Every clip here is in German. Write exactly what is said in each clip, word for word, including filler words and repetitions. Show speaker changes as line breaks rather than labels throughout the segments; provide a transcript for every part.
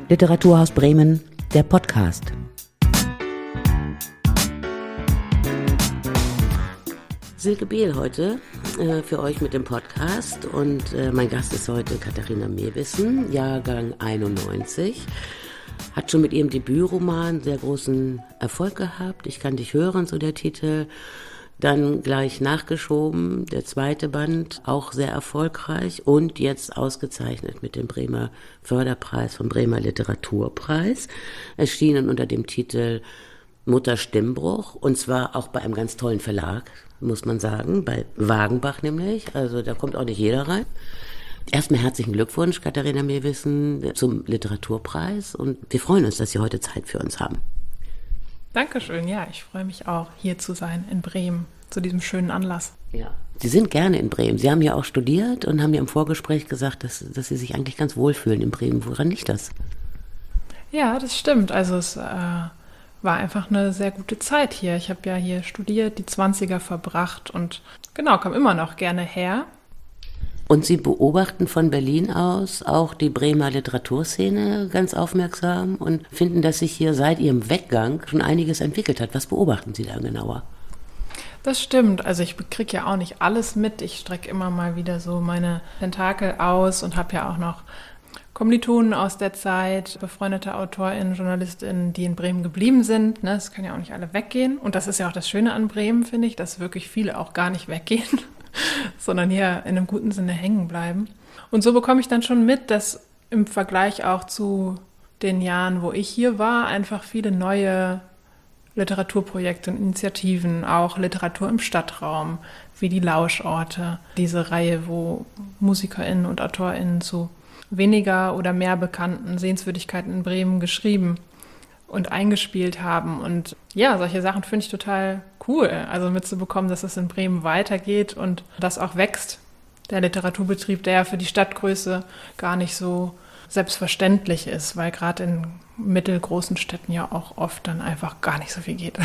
Literaturhaus Bremen, der Podcast. Silke Behl heute äh, für euch mit dem Podcast und äh, mein Gast ist heute Katharina Mewissen, Jahrgang einundneunzig. Hat schon mit ihrem Debütroman sehr großen Erfolg gehabt. Ich kann dich hören, so der Titel. Dann gleich nachgeschoben, der zweite Band, auch sehr erfolgreich und jetzt ausgezeichnet mit dem Bremer Förderpreis vom Bremer Literaturpreis. Erschienen unter dem Titel Mutter Stimmbruch und zwar auch bei einem ganz tollen Verlag, muss man sagen, bei Wagenbach nämlich. Also da kommt auch nicht jeder rein. Erstmal herzlichen Glückwunsch, Katharina Mewissen, zum Literaturpreis und wir freuen uns, dass Sie heute Zeit für uns haben.
Dankeschön, ja, ich freue mich auch, hier zu sein in Bremen, zu diesem schönen Anlass.
Ja. Sie sind gerne in Bremen. Sie haben ja auch studiert und haben ja im Vorgespräch gesagt, dass, dass Sie sich eigentlich ganz wohlfühlen in Bremen. Woran liegt das?
Ja, das stimmt. Also es äh, war einfach eine sehr gute Zeit hier. Ich habe ja hier studiert, die Zwanziger verbracht und genau, komme immer noch gerne her.
Und Sie beobachten von Berlin aus auch die Bremer Literaturszene ganz aufmerksam und finden, dass sich hier seit Ihrem Weggang schon einiges entwickelt hat. Was beobachten Sie da genauer?
Das stimmt. Also ich kriege ja auch nicht alles mit. Ich strecke immer mal wieder so meine Tentakel aus und habe ja auch noch Kommilitonen aus der Zeit, befreundete AutorInnen, JournalistInnen, die in Bremen geblieben sind. Ne, das können ja auch nicht alle weggehen. Und das ist ja auch das Schöne an Bremen, finde ich, dass wirklich viele auch gar nicht weggehen, sondern hier in einem guten Sinne hängen bleiben. Und so bekomme ich dann schon mit, dass im Vergleich auch zu den Jahren, wo ich hier war, einfach viele neue Literaturprojekte und Initiativen, auch Literatur im Stadtraum, wie die Lauschorte, diese Reihe, wo MusikerInnen und AutorInnen zu weniger oder mehr bekannten Sehenswürdigkeiten in Bremen geschrieben und eingespielt haben. Und ja, solche Sachen finde ich total cool, also mitzubekommen, dass es in Bremen weitergeht und das auch wächst. Der Literaturbetrieb, der ja für die Stadtgröße gar nicht so selbstverständlich ist, weil gerade in mittelgroßen Städten ja auch oft dann einfach gar nicht so viel geht.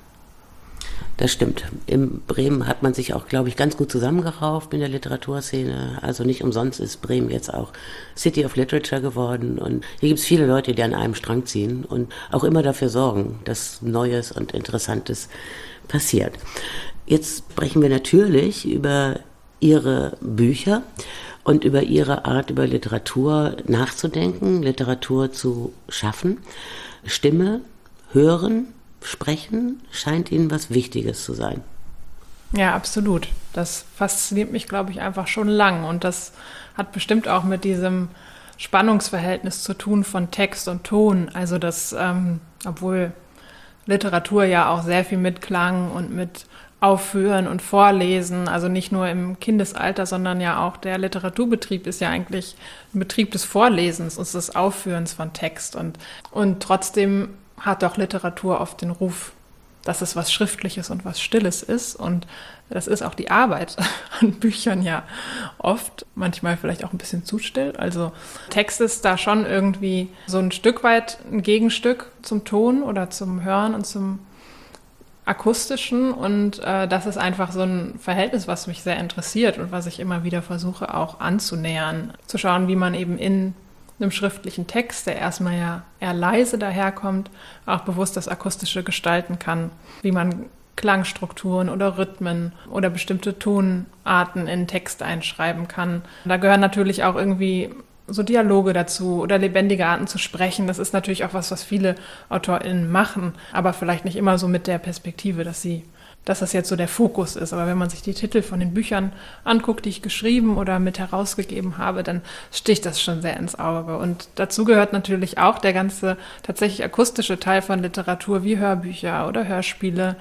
Das stimmt. In Bremen hat man sich auch, glaube ich, ganz gut zusammengerauft in der Literaturszene. Also nicht umsonst ist Bremen jetzt auch City of Literature geworden. Und hier gibt es viele Leute, die an einem Strang ziehen und auch immer dafür sorgen, dass Neues und Interessantes passiert. Jetzt sprechen wir natürlich über Ihre Bücher und über Ihre Art, über Literatur nachzudenken, Literatur zu schaffen. Stimme, hören, sprechen scheint Ihnen was Wichtiges zu sein.
Ja, absolut. Das fasziniert mich, glaube ich, einfach schon lang. Und das hat bestimmt auch mit diesem Spannungsverhältnis zu tun von Text und Ton. Also das, ähm, obwohl Literatur ja auch sehr viel mit Klang und mit Aufführen und Vorlesen, also nicht nur im Kindesalter, sondern ja auch der Literaturbetrieb ist ja eigentlich ein Betrieb des Vorlesens und des Aufführens von Text. Und, und trotzdem hat doch Literatur oft den Ruf, dass es was Schriftliches und was Stilles ist. Und das ist auch die Arbeit an Büchern ja oft, manchmal vielleicht auch ein bisschen zu still. Also Text ist da schon irgendwie so ein Stück weit ein Gegenstück zum Ton oder zum Hören und zum Akustischen. Und äh, das ist einfach so ein Verhältnis, was mich sehr interessiert und was ich immer wieder versuche auch anzunähern. Zu schauen, wie man eben in einem schriftlichen Text, der erstmal ja eher leise daherkommt, auch bewusst das Akustische gestalten kann, wie man Klangstrukturen oder Rhythmen oder bestimmte Tonarten in Text einschreiben kann. Da gehören natürlich auch irgendwie so Dialoge dazu oder lebendige Arten zu sprechen. Das ist natürlich auch was, was viele AutorInnen machen, aber vielleicht nicht immer so mit der Perspektive, dass sie dass das jetzt so der Fokus ist. Aber wenn man sich die Titel von den Büchern anguckt, die ich geschrieben oder mit herausgegeben habe, dann sticht das schon sehr ins Auge. Und dazu gehört natürlich auch der ganze tatsächlich akustische Teil von Literatur, wie Hörbücher oder Hörspiele,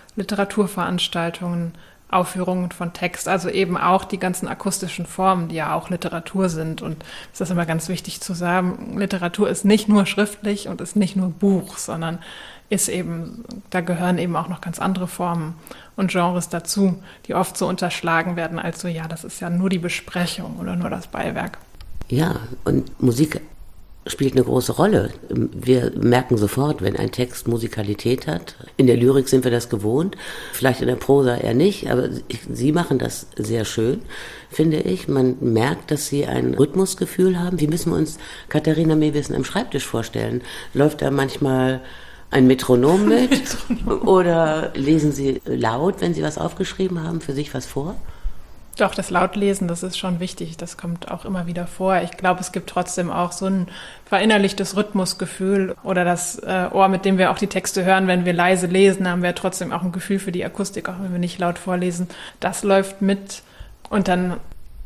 Literaturveranstaltungen, Aufführungen von Text, also eben auch die ganzen akustischen Formen, die ja auch Literatur sind. Und es ist immer ganz wichtig zu sagen, Literatur ist nicht nur schriftlich und ist nicht nur Buch, sondern ist eben, da gehören eben auch noch ganz andere Formen und Genres dazu, die oft so unterschlagen werden als so, ja, das ist ja nur die Besprechung oder nur das Beiwerk.
Ja, und Musik spielt eine große Rolle. Wir merken sofort, wenn ein Text Musikalität hat. In der Lyrik sind wir das gewohnt, vielleicht in der Prosa eher nicht, aber ich, Sie machen das sehr schön, finde ich. Man merkt, dass Sie ein Rhythmusgefühl haben. Wie müssen wir uns Katharina Meewissen am Schreibtisch vorstellen? Läuft da manchmal ein Metronom mit? Metronom. Oder lesen Sie laut, wenn Sie was aufgeschrieben haben, für sich was vor?
Doch, das Lautlesen, das ist schon wichtig. Das kommt auch immer wieder vor. Ich glaube, es gibt trotzdem auch so ein verinnerlichtes Rhythmusgefühl oder das äh, Ohr, mit dem wir auch die Texte hören. Wenn wir leise lesen, haben wir trotzdem auch ein Gefühl für die Akustik, auch wenn wir nicht laut vorlesen. Das läuft mit und dann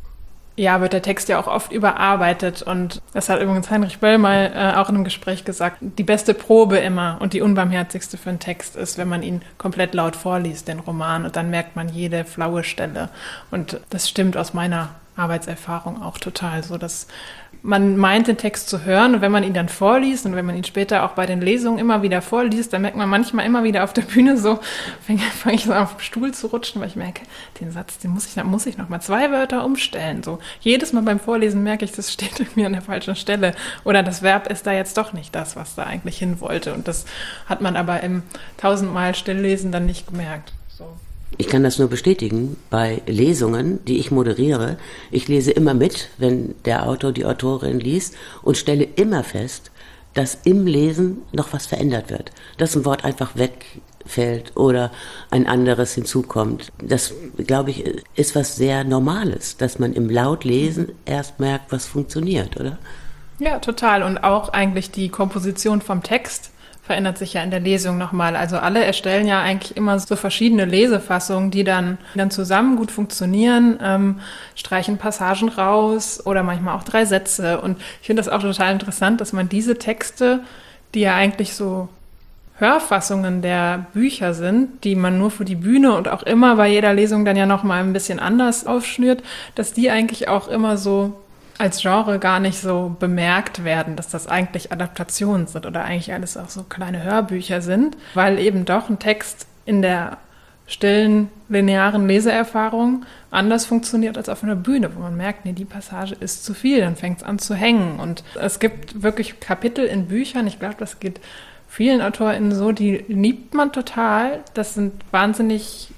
ja, wird der Text ja auch oft überarbeitet. Und das hat übrigens Heinrich Böll mal äh, auch in einem Gespräch gesagt, die beste Probe immer und die unbarmherzigste für einen Text ist, wenn man ihn komplett laut vorliest, den Roman. Und dann merkt man jede flaue Stelle. Und das stimmt aus meiner Arbeitserfahrung auch total so, dass man meint, den Text zu hören und wenn man ihn dann vorliest und wenn man ihn später auch bei den Lesungen immer wieder vorliest, dann merkt man manchmal immer wieder auf der Bühne so, fange ich so auf den Stuhl zu rutschen, weil ich merke, den Satz, den muss ich, da muss ich noch mal zwei Wörter umstellen. So jedes Mal beim Vorlesen merke ich, das steht irgendwie an der falschen Stelle oder das Verb ist da jetzt doch nicht das, was da eigentlich hin wollte und das hat man aber im tausendmal Stilllesen dann nicht gemerkt. So.
Ich kann das nur bestätigen, bei Lesungen, die ich moderiere, ich lese immer mit, wenn der Autor, die Autorin liest und stelle immer fest, dass im Lesen noch was verändert wird, dass ein Wort einfach wegfällt oder ein anderes hinzukommt. Das, glaube ich, ist was sehr Normales, dass man im Lautlesen erst merkt, was funktioniert, oder?
Ja, total. Und auch eigentlich die Komposition vom Text verändert sich ja in der Lesung nochmal. Also alle erstellen ja eigentlich immer so verschiedene Lesefassungen, die dann, die dann zusammen gut funktionieren, ähm, streichen Passagen raus oder manchmal auch drei Sätze. Und ich finde das auch total interessant, dass man diese Texte, die ja eigentlich so Hörfassungen der Bücher sind, die man nur für die Bühne und auch immer bei jeder Lesung dann ja nochmal ein bisschen anders aufschnürt, dass die eigentlich auch immer so als Genre gar nicht so bemerkt werden, dass das eigentlich Adaptationen sind oder eigentlich alles auch so kleine Hörbücher sind, weil eben doch ein Text in der stillen, linearen Leseerfahrung anders funktioniert als auf einer Bühne, wo man merkt, nee, die Passage ist zu viel, dann fängt es an zu hängen. Und es gibt wirklich Kapitel in Büchern, ich glaube, das geht vielen AutorInnen so, die liebt man total. Das sind wahnsinnig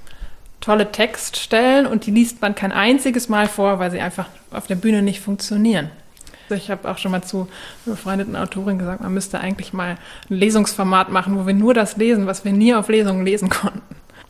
tolle Textstellen und die liest man kein einziges Mal vor, weil sie einfach auf der Bühne nicht funktionieren. Ich habe auch schon mal zu einer befreundeten Autorin gesagt, man müsste eigentlich mal ein Lesungsformat machen, wo wir nur das lesen, was wir nie auf Lesungen lesen konnten.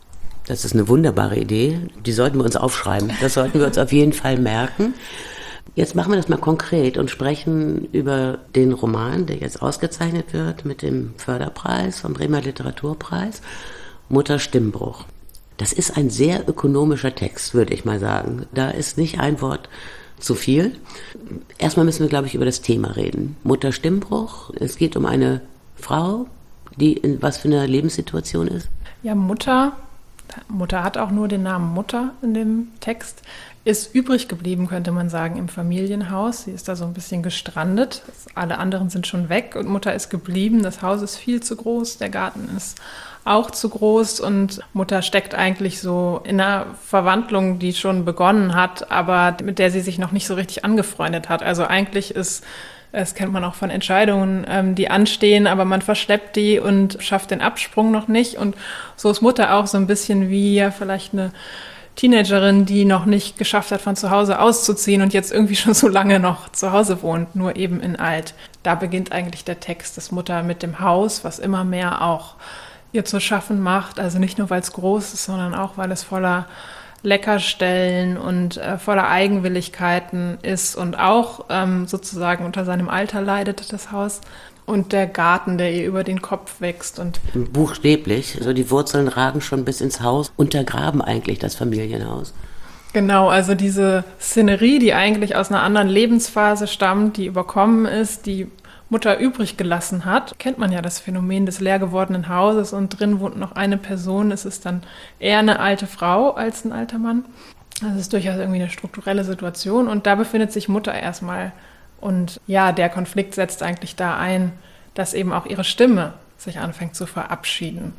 Das ist eine wunderbare Idee. Die sollten wir uns aufschreiben. Das sollten wir uns auf jeden Fall merken. Jetzt machen wir das mal konkret und sprechen über den Roman, der jetzt ausgezeichnet wird mit dem Förderpreis vom Bremer Literaturpreis, Mutter Stimmbruch. Das ist ein sehr ökonomischer Text, würde ich mal sagen. Da ist nicht ein Wort zu viel. Erstmal müssen wir, glaube ich, über das Thema reden. Mutter Stimmbruch. Es geht um eine Frau, die in was für einer Lebenssituation ist.
Ja, Mutter. Mutter hat auch nur den Namen Mutter in dem Text. Ist übrig geblieben, könnte man sagen, im Familienhaus. Sie ist da so ein bisschen gestrandet. Alle anderen sind schon weg und Mutter ist geblieben. Das Haus ist viel zu groß, der Garten ist auch zu groß und Mutter steckt eigentlich so in einer Verwandlung, die schon begonnen hat, aber mit der sie sich noch nicht so richtig angefreundet hat. Also eigentlich ist, das kennt man auch von Entscheidungen, ähm, die anstehen, aber man verschleppt die und schafft den Absprung noch nicht. Und so ist Mutter auch so ein bisschen wie ja vielleicht eine Teenagerin, die noch nicht geschafft hat, von zu Hause auszuziehen und jetzt irgendwie schon so lange noch zu Hause wohnt, nur eben in alt. Da beginnt eigentlich der Text, dass Mutter mit dem Haus, was immer mehr auch ihr zu schaffen macht, also nicht nur, weil es groß ist, sondern auch, weil es voller Leckerstellen und äh, voller Eigenwilligkeiten ist und auch ähm, sozusagen unter seinem Alter leidet, das Haus. Und der Garten, der ihr über den Kopf wächst. Und
buchstäblich, also die Wurzeln ragen schon bis ins Haus, untergraben eigentlich das Familienhaus.
Genau, also diese Szenerie, die eigentlich aus einer anderen Lebensphase stammt, die überkommen ist, die Mutter übrig gelassen hat, kennt man ja das Phänomen des leer gewordenen Hauses und drin wohnt noch eine Person. Es ist dann eher eine alte Frau als ein alter Mann. Das ist durchaus irgendwie eine strukturelle Situation und da befindet sich Mutter erstmal. Und ja, der Konflikt setzt eigentlich da ein, dass eben auch ihre Stimme sich anfängt zu verabschieden.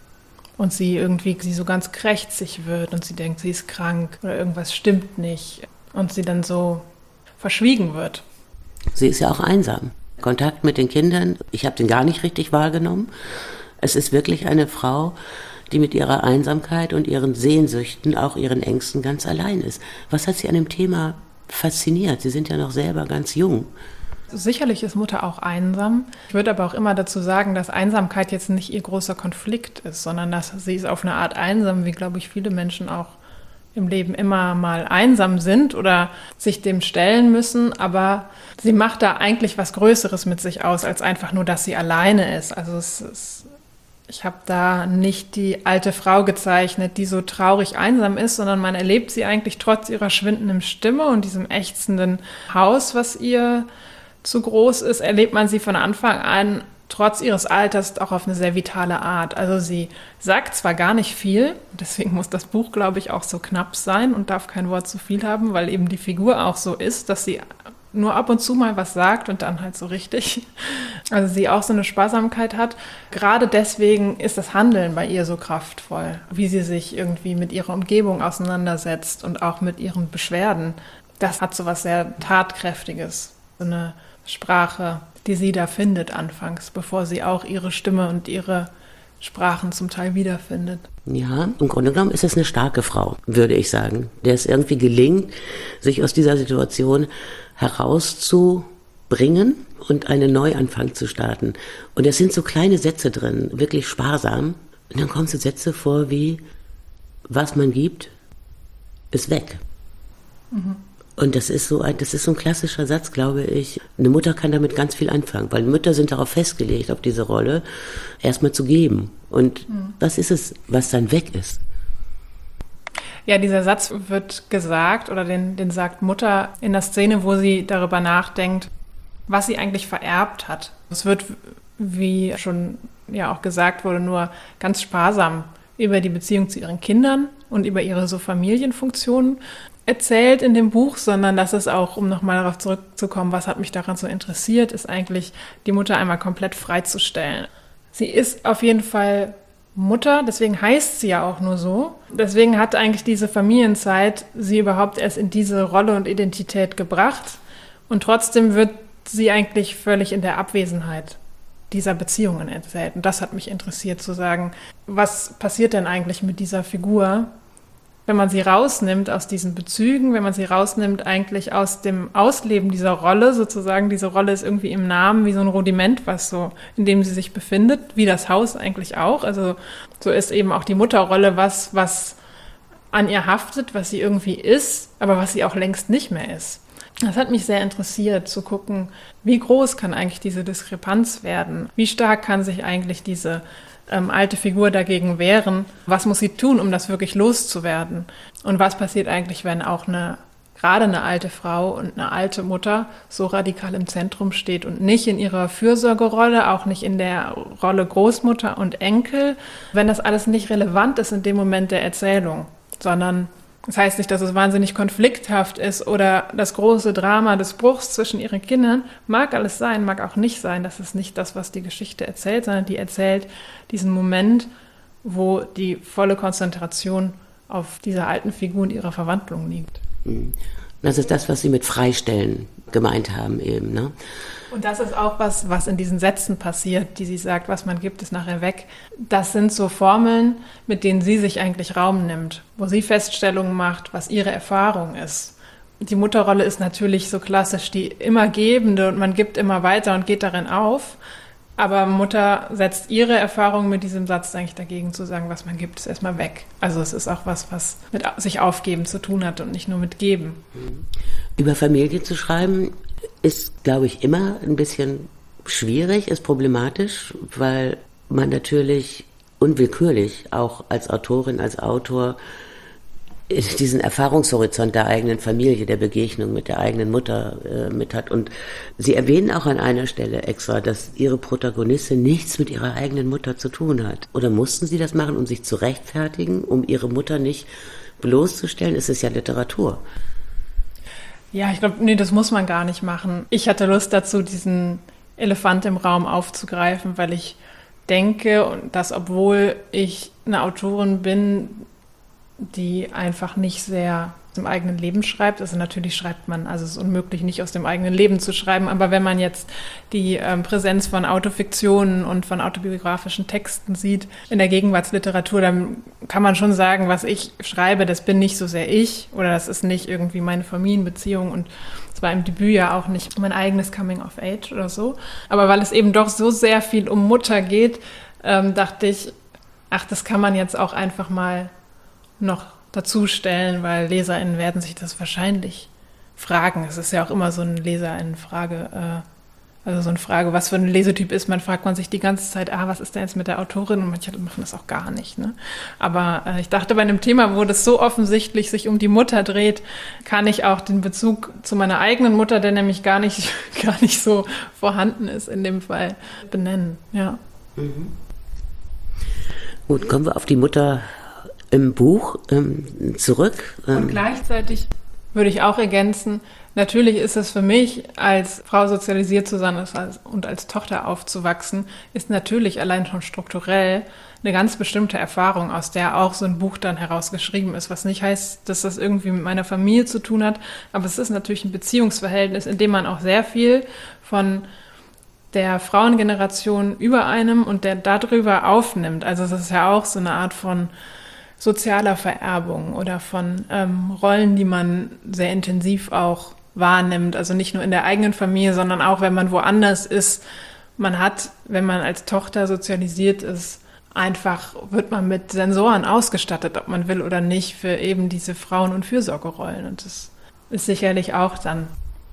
Und sie irgendwie sie so ganz krächzig wird und sie denkt, sie ist krank oder irgendwas stimmt nicht. Und sie dann so verschwiegen wird.
Sie ist ja auch einsam. Kontakt mit den Kindern, ich habe den gar nicht richtig wahrgenommen. Es ist wirklich eine Frau, die mit ihrer Einsamkeit und ihren Sehnsüchten, auch ihren Ängsten ganz allein ist. Was hat Sie an dem Thema fasziniert? Sie sind ja noch selber ganz jung.
Sicherlich ist Mutter auch einsam. Ich würde aber auch immer dazu sagen, dass Einsamkeit jetzt nicht ihr großer Konflikt ist, sondern dass sie ist auf eine Art einsam, wie, glaube ich, viele Menschen auch im Leben immer mal einsam sind oder sich dem stellen müssen. Aber sie macht da eigentlich was Größeres mit sich aus, als einfach nur, dass sie alleine ist. Also es ist, ich habe da nicht die alte Frau gezeichnet, die so traurig einsam ist, sondern man erlebt sie eigentlich trotz ihrer schwindenden Stimme und diesem ächzenden Haus, was ihr zu groß ist, erlebt man sie von Anfang an trotz ihres Alters auch auf eine sehr vitale Art. Also sie sagt zwar gar nicht viel, deswegen muss das Buch, glaube ich, auch so knapp sein und darf kein Wort zu viel haben, weil eben die Figur auch so ist, dass sie nur ab und zu mal was sagt und dann halt so richtig. Also sie auch so eine Sparsamkeit hat. Gerade deswegen ist das Handeln bei ihr so kraftvoll, wie sie sich irgendwie mit ihrer Umgebung auseinandersetzt und auch mit ihren Beschwerden. Das hat so was sehr Tatkräftiges, so eine Sprache, die sie da findet anfangs, bevor sie auch ihre Stimme und ihre Sprachen zum Teil wiederfindet.
Ja, im Grunde genommen ist es eine starke Frau, würde ich sagen, der es irgendwie gelingt, sich aus dieser Situation herauszubringen und einen Neuanfang zu starten. Und es sind so kleine Sätze drin, wirklich sparsam. Und dann kommen so Sätze vor wie, was man gibt, ist weg. Mhm. Und das ist so ein, das ist so ein klassischer Satz, glaube ich. Eine Mutter kann damit ganz viel anfangen, weil Mütter sind darauf festgelegt, auf diese Rolle, erstmal zu geben. Und mhm. was ist es, was dann weg ist?
Ja, dieser Satz wird gesagt, oder den, den sagt Mutter in der Szene, wo sie darüber nachdenkt, was sie eigentlich vererbt hat. Es wird, wie schon ja auch gesagt wurde, nur ganz sparsam über die Beziehung zu ihren Kindern und über ihre so Familienfunktionen erzählt in dem Buch, sondern dass es auch, um nochmal darauf zurückzukommen, was hat mich daran so interessiert, ist eigentlich die Mutter einmal komplett freizustellen. Sie ist auf jeden Fall Mutter, deswegen heißt sie ja auch nur so. Deswegen hat eigentlich diese Familienzeit sie überhaupt erst in diese Rolle und Identität gebracht. Und trotzdem wird sie eigentlich völlig in der Abwesenheit dieser Beziehungen erzählt. Und das hat mich interessiert zu sagen, was passiert denn eigentlich mit dieser Figur, wenn man sie rausnimmt aus diesen Bezügen, wenn man sie rausnimmt eigentlich aus dem Ausleben dieser Rolle, sozusagen diese Rolle ist irgendwie im Namen wie so ein Rudiment, was so, in dem sie sich befindet, wie das Haus eigentlich auch. Also so ist eben auch die Mutterrolle was, was an ihr haftet, was sie irgendwie ist, aber was sie auch längst nicht mehr ist. Das hat mich sehr interessiert, zu gucken, wie groß kann eigentlich diese Diskrepanz werden? Wie stark kann sich eigentlich diese ähm, alte Figur dagegen wehren? Was muss sie tun, um das wirklich loszuwerden? Und was passiert eigentlich, wenn auch eine, gerade eine alte Frau und eine alte Mutter so radikal im Zentrum steht und nicht in ihrer Fürsorgerolle, auch nicht in der Rolle Großmutter und Enkel, wenn das alles nicht relevant ist in dem Moment der Erzählung, sondern das heißt nicht, dass es wahnsinnig konflikthaft ist oder das große Drama des Bruchs zwischen ihren Kindern. Mag alles sein, mag auch nicht sein. Das ist nicht das, was die Geschichte erzählt, sondern die erzählt diesen Moment, wo die volle Konzentration auf dieser alten Figur und ihrer Verwandlung liegt.
Das ist das, was Sie mit Freistellen gemeint haben eben, ne?
Und das ist auch was, was in diesen Sätzen passiert, die sie sagt, was man gibt, ist nachher weg. Das sind so Formeln, mit denen sie sich eigentlich Raum nimmt, wo sie Feststellungen macht, was ihre Erfahrung ist. Die Mutterrolle ist natürlich so klassisch die immer Gebende und man gibt immer weiter und geht darin auf. Aber Mutter setzt ihre Erfahrung mit diesem Satz eigentlich dagegen, zu sagen, was man gibt, ist erstmal weg. Also es ist auch was, was mit sich aufgeben zu tun hat und nicht nur mit geben.
Über Familie zu schreiben ist, glaube ich, immer ein bisschen schwierig, ist problematisch, weil man natürlich unwillkürlich auch als Autorin, als Autor diesen Erfahrungshorizont der eigenen Familie, der Begegnung mit der eigenen Mutter äh, mit hat. Und Sie erwähnen auch an einer Stelle extra, dass Ihre Protagonistin nichts mit ihrer eigenen Mutter zu tun hat. Oder mussten Sie das machen, um sich zu rechtfertigen, um Ihre Mutter nicht bloßzustellen? Es ist ja Literatur.
Ja, ich glaube, nee, das muss man gar nicht machen. Ich hatte Lust dazu, diesen Elefant im Raum aufzugreifen, weil ich denke, dass obwohl ich eine Autorin bin, die einfach nicht sehr dem eigenen Leben schreibt. Also natürlich schreibt man, also es ist unmöglich, nicht aus dem eigenen Leben zu schreiben, aber wenn man jetzt die ähm, Präsenz von Autofiktionen und von autobiografischen Texten sieht in der Gegenwartsliteratur, dann kann man schon sagen, was ich schreibe, das bin nicht so sehr ich oder das ist nicht irgendwie meine Familienbeziehung und es war im Debüt ja auch nicht mein eigenes Coming of Age oder so. Aber weil es eben doch so sehr viel um Mutter geht, ähm, dachte ich, ach, das kann man jetzt auch einfach mal noch dazustellen, weil LeserInnen werden sich das wahrscheinlich fragen. Es ist ja auch immer so eine LeserInnen-Frage, äh, also so eine Frage, was für ein Lesetyp ist man, fragt man sich die ganze Zeit, ah, was ist denn jetzt mit der Autorin? Und manche machen das auch gar nicht. Ne? Aber äh, ich dachte, bei einem Thema, wo das so offensichtlich sich um die Mutter dreht, kann ich auch den Bezug zu meiner eigenen Mutter, der nämlich gar nicht, gar nicht so vorhanden ist in dem Fall, benennen. Ja.
Mhm. Gut, kommen wir auf die Mutter im Buch ähm, zurück. Ähm.
Und gleichzeitig würde ich auch ergänzen, natürlich ist es für mich, als Frau sozialisiert zu sein und als Tochter aufzuwachsen, ist natürlich allein schon strukturell eine ganz bestimmte Erfahrung, aus der auch so ein Buch dann herausgeschrieben ist, was nicht heißt, dass das irgendwie mit meiner Familie zu tun hat, aber es ist natürlich ein Beziehungsverhältnis, in dem man auch sehr viel von der Frauengeneration über einem und der darüber aufnimmt. Also es ist ja auch so eine Art von sozialer Vererbung oder von ähm, Rollen, die man sehr intensiv auch wahrnimmt. Also nicht nur in der eigenen Familie, sondern auch, wenn man woanders ist. Man hat, wenn man als Tochter sozialisiert ist, einfach wird man mit Sensoren ausgestattet, ob man will oder nicht, für eben diese Frauen- und Fürsorgerollen. Und das ist sicherlich auch dann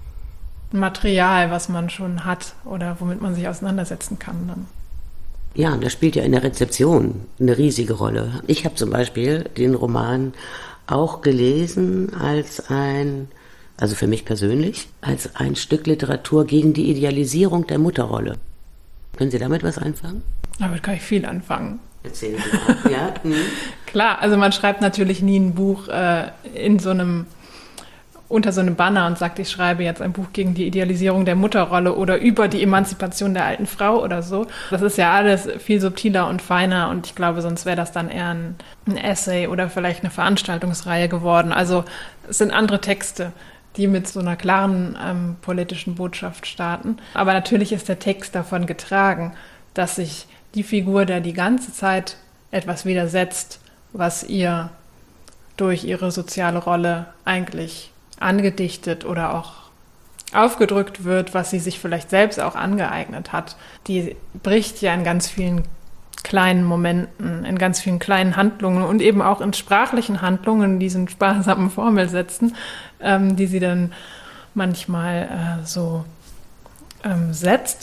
ein Material, was man schon hat oder womit man sich auseinandersetzen kann dann.
Ja, das spielt ja in der Rezeption eine riesige Rolle. Ich habe zum Beispiel den Roman auch gelesen als ein, also für mich persönlich, als ein Stück Literatur gegen die Idealisierung der Mutterrolle. Können Sie damit was anfangen?
Damit kann ich viel anfangen.
Erzählen Sie mal. Ja? Mhm.
Klar, also man schreibt natürlich nie ein Buch äh, in so einem unter so einem Banner und sagt, ich schreibe jetzt ein Buch gegen die Idealisierung der Mutterrolle oder über die Emanzipation der alten Frau oder so. Das ist ja alles viel subtiler und feiner und ich glaube, sonst wäre das dann eher ein, ein Essay oder vielleicht eine Veranstaltungsreihe geworden. Also es sind andere Texte, die mit so einer klaren ähm, politischen Botschaft starten. Aber natürlich ist der Text davon getragen, dass sich die Figur, der die ganze Zeit etwas widersetzt, was ihr durch ihre soziale Rolle eigentlich angedichtet oder auch aufgedrückt wird, was sie sich vielleicht selbst auch angeeignet hat, die bricht ja in ganz vielen kleinen Momenten, in ganz vielen kleinen Handlungen und eben auch in sprachlichen Handlungen, in diesen sparsamen Formelsätzen, ähm, die sie dann manchmal äh, so ähm, setzt.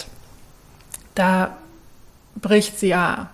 Da bricht sie ja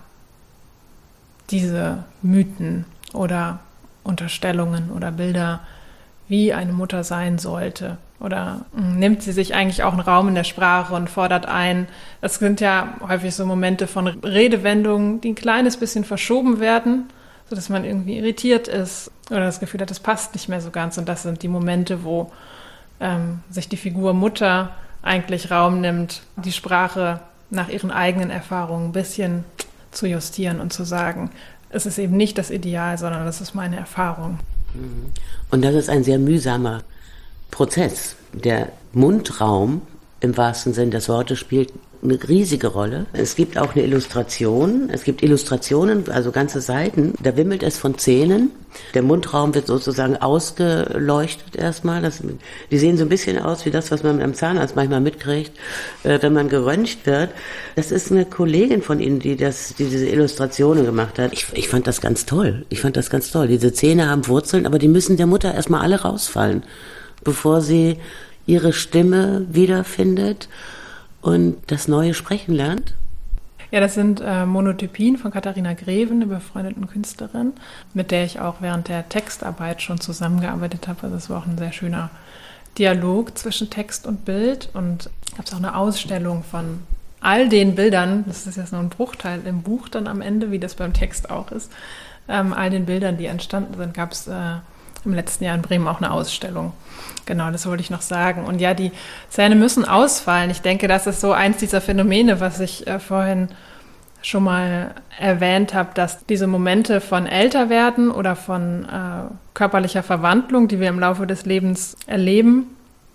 diese Mythen oder Unterstellungen oder Bilder, wie eine Mutter sein sollte. Oder mh, nimmt sie sich eigentlich auch einen Raum in der Sprache und fordert ein. Das sind ja häufig so Momente von Redewendungen, die ein kleines bisschen verschoben werden, sodass man irgendwie irritiert ist oder das Gefühl hat, das passt nicht mehr so ganz. Und das sind die Momente, wo ähm, sich die Figur Mutter eigentlich Raum nimmt, die Sprache nach ihren eigenen Erfahrungen ein bisschen zu justieren und zu sagen, es ist eben nicht das Ideal, sondern das ist meine Erfahrung.
Und das ist ein sehr mühsamer Prozess. Der Mundraum im wahrsten Sinn des Wortes spielt eine riesige Rolle. Es gibt auch eine Illustration. Es gibt Illustrationen, also ganze Seiten. Da wimmelt es von Zähnen. Der Mundraum wird sozusagen ausgeleuchtet erstmal. Das, die sehen so ein bisschen aus wie das, was man mit einem Zahnarzt manchmal mitkriegt, äh, wenn man geröntgt wird. Das ist eine Kollegin von Ihnen, die, das, die diese Illustrationen gemacht hat. Ich, ich fand das ganz toll. Ich fand das ganz toll. Diese Zähne haben Wurzeln, aber die müssen der Mutter erstmal alle rausfallen, bevor sie ihre Stimme wiederfindet und das neue Sprechen lernt?
Ja, das sind äh, Monotypien von Katharina Greven, eine befreundete Künstlerin, mit der ich auch während der Textarbeit schon zusammengearbeitet habe. Also es war auch ein sehr schöner Dialog zwischen Text und Bild. Und gab es auch eine Ausstellung von all den Bildern, das ist jetzt nur ein Bruchteil im Buch dann am Ende, wie das beim Text auch ist, ähm, all den Bildern, die entstanden sind, gab es äh, im letzten Jahr in Bremen auch eine Ausstellung. Genau, das wollte ich noch sagen. Und ja, die Zähne müssen ausfallen. Ich denke, das ist so eins dieser Phänomene, was ich äh, vorhin schon mal erwähnt habe, dass diese Momente von Älterwerden oder von äh, körperlicher Verwandlung, die wir im Laufe des Lebens erleben,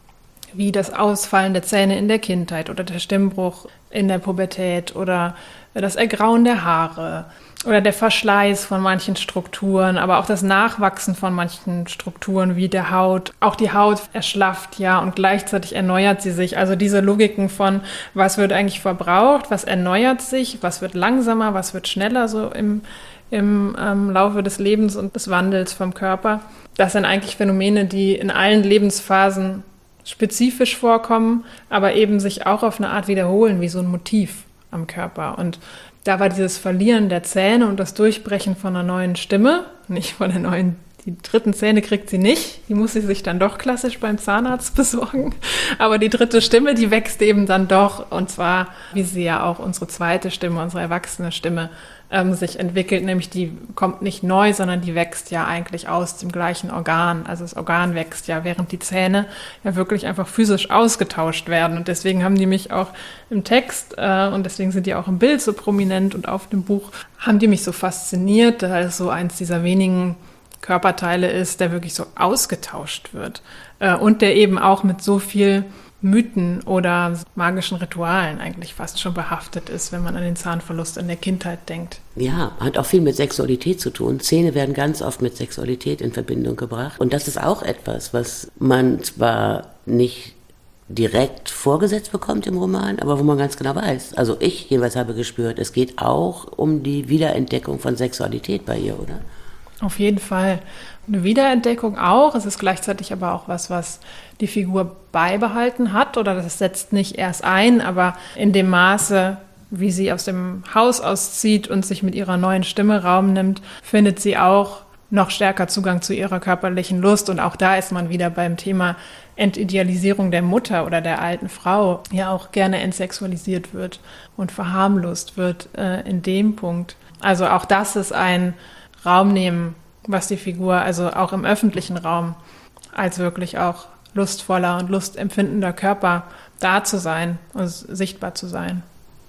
wie das Ausfallen der Zähne in der Kindheit oder der Stimmbruch in der Pubertät oder das Ergrauen der Haare oder der Verschleiß von manchen Strukturen, aber auch das Nachwachsen von manchen Strukturen wie der Haut. Auch die Haut erschlafft, ja, und gleichzeitig erneuert sie sich. Also diese Logiken von, was wird eigentlich verbraucht, was erneuert sich, was wird langsamer, was wird schneller so im, im ähm, Laufe des Lebens und des Wandels vom Körper. Das sind eigentlich Phänomene, die in allen Lebensphasen spezifisch vorkommen, aber eben sich auch auf eine Art wiederholen, wie so ein Motiv am Körper. Und da war dieses Verlieren der Zähne und das Durchbrechen von einer neuen Stimme, nicht von der neuen, die dritten Zähne kriegt sie nicht, die muss sie sich dann doch klassisch beim Zahnarzt besorgen, aber die dritte Stimme, die wächst eben dann doch, und zwar, wie sie ja auch unsere zweite Stimme, unsere erwachsene Stimme ähm, sich entwickelt, nämlich die kommt nicht neu, sondern die wächst ja eigentlich aus dem gleichen Organ, also das Organ wächst ja, während die Zähne ja wirklich einfach physisch ausgetauscht werden, und deswegen haben die mich auch im Text äh, und deswegen sind die auch im Bild so prominent und auf dem Buch, haben die mich so fasziniert, da es so eins dieser wenigen Körperteile ist, der wirklich so ausgetauscht wird äh, und der eben auch mit so viel Mythen oder magischen Ritualen eigentlich fast schon behaftet ist, wenn man an den Zahnverlust in der Kindheit denkt.
Ja, hat auch viel mit Sexualität zu tun. Zähne werden ganz oft mit Sexualität in Verbindung gebracht. Und das ist auch etwas, was man zwar nicht direkt vorgesetzt bekommt im Roman, aber wo man ganz genau weiß. Also ich jeweils habe gespürt, es geht auch um die Wiederentdeckung von Sexualität bei ihr, oder?
Auf jeden Fall. Eine Wiederentdeckung auch. Es ist gleichzeitig aber auch was, was die Figur beibehalten hat, oder das setzt nicht erst ein, aber in dem Maße, wie sie aus dem Haus auszieht und sich mit ihrer neuen Stimme Raum nimmt, findet sie auch noch stärker Zugang zu ihrer körperlichen Lust. Und auch da ist man wieder beim Thema Entidealisierung der Mutter oder der alten Frau, die ja auch gerne entsexualisiert wird und verharmlost wird äh, in dem Punkt. Also auch das ist ein Raum nehmen, was die Figur, also auch im öffentlichen Raum, als wirklich auch lustvoller und lustempfindender Körper da zu sein und sichtbar zu sein.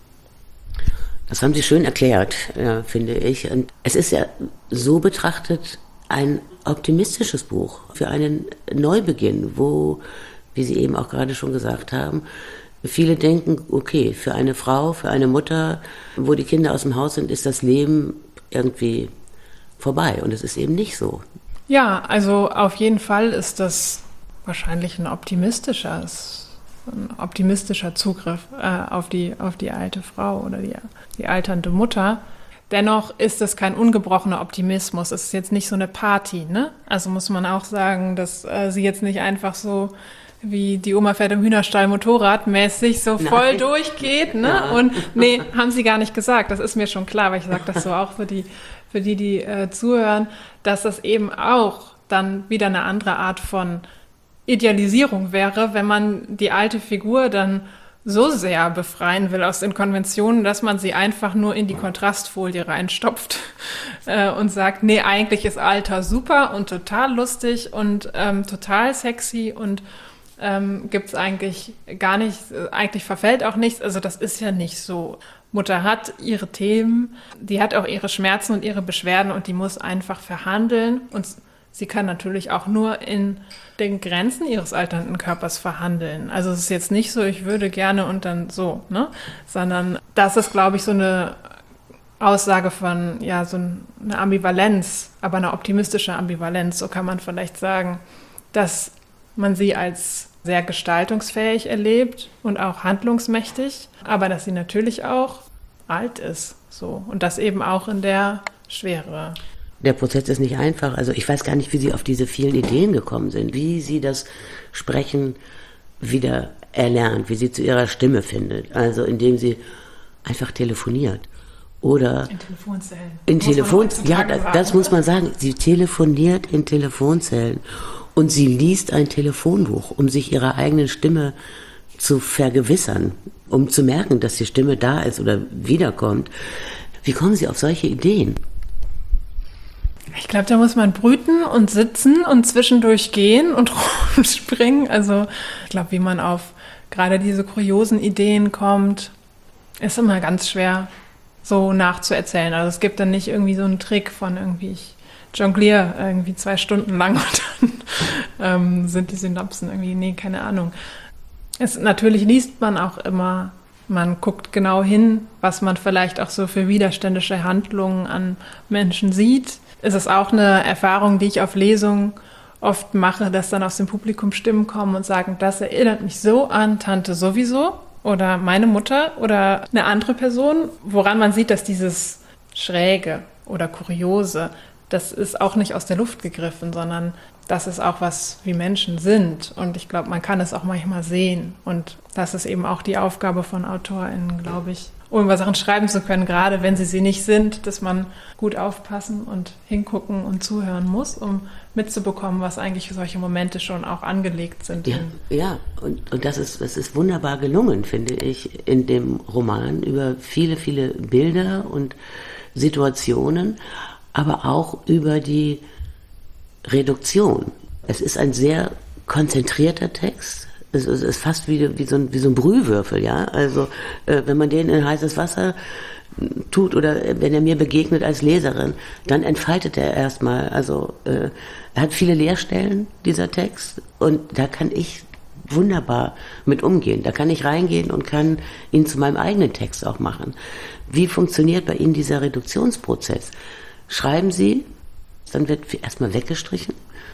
Das haben Sie schön erklärt, ja, finde ich. Und es ist ja so betrachtet ein optimistisches Buch für einen Neubeginn, wo, wie Sie eben auch gerade schon gesagt haben, viele denken, okay, für eine Frau, für eine Mutter, wo die Kinder aus dem Haus sind, ist das Leben irgendwie vorbei. Und es ist eben nicht so.
Ja, also auf jeden Fall ist das wahrscheinlich ein optimistischer, ein optimistischer Zugriff äh, auf die, auf die alte Frau oder die, die alternde Mutter. Dennoch ist es kein ungebrochener Optimismus. Es ist jetzt nicht so eine Party, ne? Also muss man auch sagen, dass äh, sie jetzt nicht einfach so wie die Oma fährt im Hühnerstall motorradmäßig so voll Nein. durchgeht, ne? Ja. Und nee, haben sie gar nicht gesagt. Das ist mir schon klar, weil ich sage das so auch für die, für die, die äh, zuhören, dass das eben auch dann wieder eine andere Art von Idealisierung wäre, wenn man die alte Figur dann so sehr befreien will aus den Konventionen, dass man sie einfach nur in die Kontrastfolie reinstopft äh, und sagt, nee, eigentlich ist Alter super und total lustig und ähm, total sexy und ähm, gibt's eigentlich gar nicht, eigentlich verfällt auch nichts. Also das ist ja nicht so. Mutter hat ihre Themen, die hat auch ihre Schmerzen und ihre Beschwerden und die muss einfach verhandeln und sie kann natürlich auch nur in den Grenzen ihres alternden Körpers verhandeln. Also es ist jetzt nicht so, ich würde gerne und dann so, ne? Sondern das ist, glaube ich, so eine Aussage von, ja, so eine Ambivalenz, aber eine optimistische Ambivalenz, so kann man vielleicht sagen, dass man sie als sehr gestaltungsfähig erlebt und auch handlungsmächtig, aber dass sie natürlich auch alt ist, so. Und das eben auch in der Schwere.
Der Prozess ist nicht einfach. Also ich weiß gar nicht, wie Sie auf diese vielen Ideen gekommen sind, wie Sie das Sprechen wieder erlernt, wie Sie zu Ihrer Stimme findet. Also indem Sie einfach telefoniert. Oder
in Telefonzellen.
In Telefon, ja, das, das muss man sagen. Sie telefoniert in Telefonzellen und sie liest ein Telefonbuch, um sich ihrer eigenen Stimme zu vergewissern, um zu merken, dass die Stimme da ist oder wiederkommt. Wie kommen Sie auf solche Ideen?
Ich glaube, da muss man brüten und sitzen und zwischendurch gehen und rumspringen. Also ich glaube, wie man auf gerade diese kuriosen Ideen kommt, ist immer ganz schwer so nachzuerzählen. Also es gibt dann nicht irgendwie so einen Trick von irgendwie, ich jongliere irgendwie zwei Stunden lang und dann ähm, sind die Synapsen irgendwie, nee, keine Ahnung. Es, natürlich liest man auch immer, man guckt genau hin, was man vielleicht auch so für widerständische Handlungen an Menschen sieht. Es ist auch eine Erfahrung, die ich auf Lesungen oft mache, dass dann aus dem Publikum Stimmen kommen und sagen, das erinnert mich so an Tante sowieso oder meine Mutter oder eine andere Person, woran man sieht, dass dieses Schräge oder Kuriose, das ist auch nicht aus der Luft gegriffen, sondern das ist auch was, wie Menschen sind. Und ich glaube, man kann es auch manchmal sehen. Und das ist eben auch die Aufgabe von AutorInnen, glaube ich, um über Sachen schreiben zu können, gerade wenn sie sie nicht sind, dass man gut aufpassen und hingucken und zuhören muss, um mitzubekommen, was eigentlich solche Momente schon auch angelegt sind.
Ja, ja. Und, und das ist, das ist wunderbar gelungen, finde ich, in dem Roman über viele, viele Bilder und Situationen, aber auch über die Reduktion. Es ist ein sehr konzentrierter Text. Es ist fast wie, wie, so ein, wie so ein Brühwürfel, ja. Also äh, wenn man den in heißes Wasser tut oder wenn er mir begegnet als Leserin, dann entfaltet er erstmal. Also äh, er hat viele Leerstellen, dieser Text, und da kann ich wunderbar mit umgehen. Da kann ich reingehen und kann ihn zu meinem eigenen Text auch machen. Wie funktioniert bei Ihnen dieser Reduktionsprozess? Schreiben Sie, dann wird erstmal weggestrichen?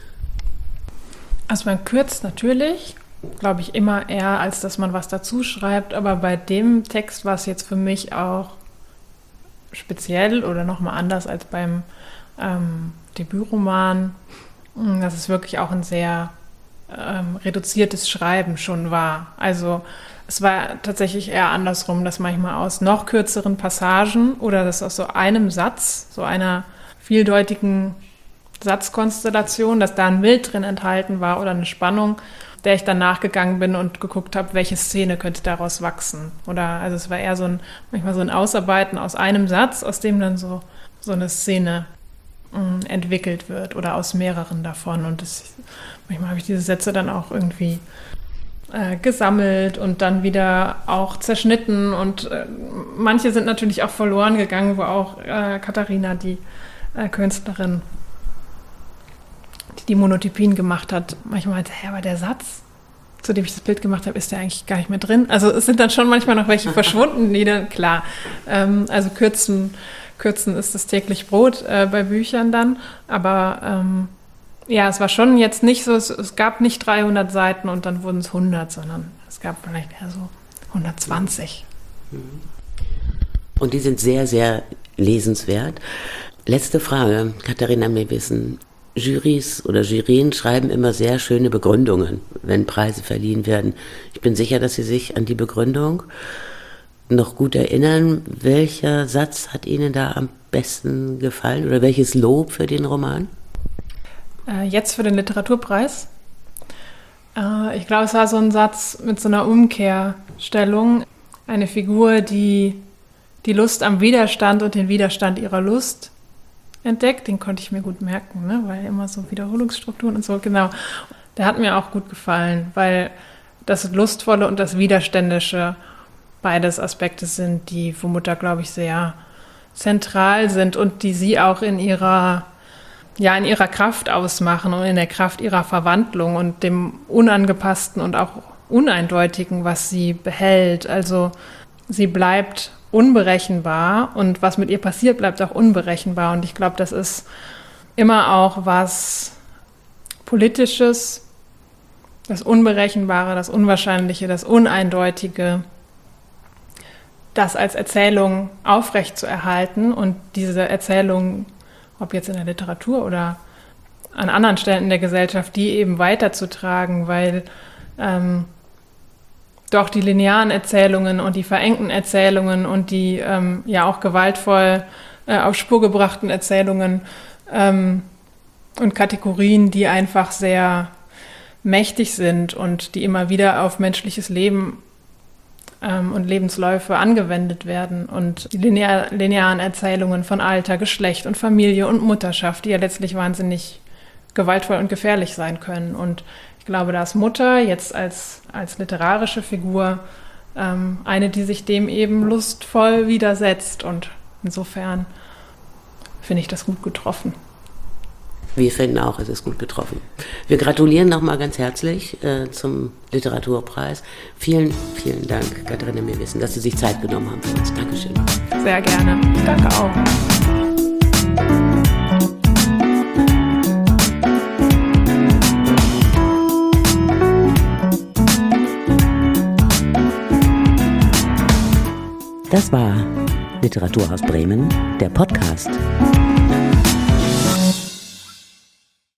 Also man kürzt natürlich, glaube ich, immer eher, als dass man was dazu schreibt. Aber bei dem Text war es jetzt für mich auch speziell oder nochmal anders als beim ähm, Debütroman, dass es wirklich auch ein sehr ähm, reduziertes Schreiben schon war. Also es war tatsächlich eher andersrum, dass manchmal aus noch kürzeren Passagen oder das aus so einem Satz, so einer vieldeutigen Satzkonstellation, dass da ein Bild drin enthalten war oder eine Spannung, der ich dann nachgegangen bin und geguckt habe, welche Szene könnte daraus wachsen. Oder also es war eher so ein, manchmal so ein Ausarbeiten aus einem Satz, aus dem dann so, so eine Szene mh, entwickelt wird oder aus mehreren davon. Und das, manchmal habe ich diese Sätze dann auch irgendwie äh, gesammelt und dann wieder auch zerschnitten. Und äh, manche sind natürlich auch verloren gegangen, wo auch äh, Katharina, die äh, Künstlerin, die Monotypien gemacht hat, manchmal meinte, hä, aber der Satz, zu dem ich das Bild gemacht habe, ist der eigentlich gar nicht mehr drin. Also es sind dann schon manchmal noch welche verschwunden, die dann, klar, ähm, also kürzen, kürzen ist das täglich Brot äh, bei Büchern dann, aber ähm, ja, es war schon jetzt nicht so, es, es gab nicht dreihundert Seiten und dann wurden es hundert, sondern es gab vielleicht eher so hundertzwanzig.
Und die sind sehr, sehr lesenswert. Letzte Frage, Katharina Meewissen. Jurys oder Jurien schreiben immer sehr schöne Begründungen, wenn Preise verliehen werden. Ich bin sicher, dass Sie sich an die Begründung noch gut erinnern. Welcher Satz hat Ihnen da am besten gefallen oder welches Lob für den Roman?
Äh, jetzt für den Literaturpreis. Äh, ich glaube, es war so ein Satz mit so einer Umkehrstellung. Eine Figur, die die Lust am Widerstand und den Widerstand ihrer Lust entdeckt, den konnte ich mir gut merken, ne? Weil immer so Wiederholungsstrukturen und so, genau. Der hat mir auch gut gefallen, weil das Lustvolle und das Widerständische beides Aspekte sind, die für Mutter, glaube ich, sehr zentral sind und die sie auch in ihrer, ja, in ihrer Kraft ausmachen und in der Kraft ihrer Verwandlung und dem Unangepassten und auch Uneindeutigen, was sie behält. Also sie bleibt unberechenbar und was mit ihr passiert, bleibt auch unberechenbar. Und ich glaube, das ist immer auch was Politisches, das Unberechenbare, das Unwahrscheinliche, das Uneindeutige, das als Erzählung aufrechtzuerhalten und diese Erzählung, ob jetzt in der Literatur oder an anderen Stellen in der Gesellschaft, die eben weiterzutragen, weil ähm, doch die linearen Erzählungen und die verengten Erzählungen und die ähm, ja auch gewaltvoll äh, auf Spur gebrachten Erzählungen ähm, und Kategorien, die einfach sehr mächtig sind und die immer wieder auf menschliches Leben ähm, und Lebensläufe angewendet werden. Und die linear, linearen Erzählungen von Alter, Geschlecht und Familie und Mutterschaft, die ja letztlich wahnsinnig gewaltvoll und gefährlich sein können. Und ich glaube, da ist Mutter jetzt als, als literarische Figur ähm, eine, die sich dem eben lustvoll widersetzt. Und insofern finde ich das gut getroffen.
Wir finden auch, es ist gut getroffen. Wir gratulieren nochmal ganz herzlich äh, zum Literaturpreis. Vielen, vielen Dank, Katharina Meewissen, dass Sie sich Zeit genommen haben für uns. Dankeschön.
Sehr gerne. Danke auch.
Das war Literatur aus Bremen, der Podcast.